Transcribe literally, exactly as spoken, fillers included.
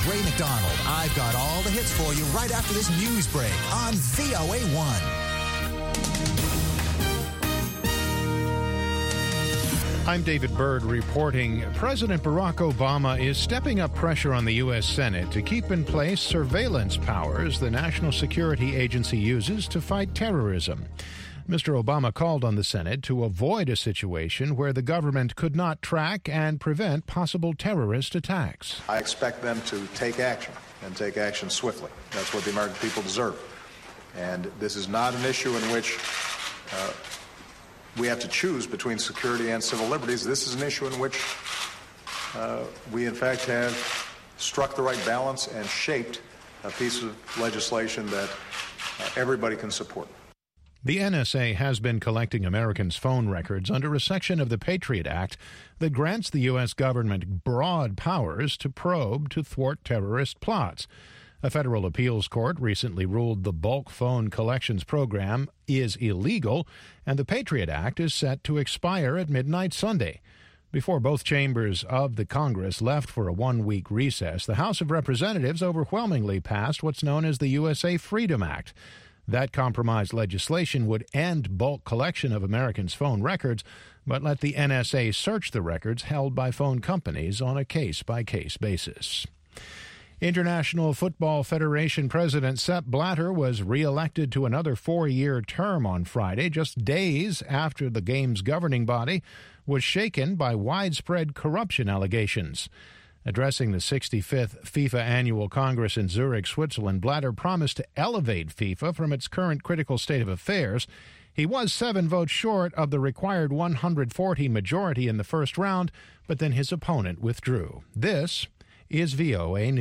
is Ray McDonald. I've got all the hits for you right after this news break on V O A one. I'm David Byrd reporting President Barack Obama is stepping up pressure on the U S. Senate to keep in place surveillance powers the National Security Agency uses to fight terrorism. Mister Obama called on the Senate to avoid a situation where the government could not track and prevent possible terrorist attacks. I expect them to take action and take action swiftly. That's what the American people deserve. And this is not an issue in which uh, we have to choose between security and civil liberties. This is an issue in which uh, we, in fact, have struck the right balance and shaped a piece of legislation that uh, everybody can support. The N S A has been collecting Americans' phone records under a section of the Patriot Act that grants the U S government broad powers to probe to thwart terrorist plots. A federal appeals court recently ruled the bulk phone collections program is illegal, and the Patriot Act is set to expire at midnight Sunday. Before both chambers of the Congress left for a one-week recess, the House of Representatives overwhelmingly passed what's known as the U S A Freedom Act. That compromise legislation would end bulk collection of Americans' phone records, but let the N S A search the records held by phone companies on a case-by-case basis. International Football Federation President Sepp Blatter was re-elected to another four-year term on Friday, just days after the game's governing body was shaken by widespread corruption allegations. Addressing the sixty-fifth FIFA Annual Congress in Zurich, Switzerland, Blatter promised to elevate FIFA from its current critical state of affairs. He was seven votes short of the required one hundred forty majority in the first round, but then his opponent withdrew. This is V O A News.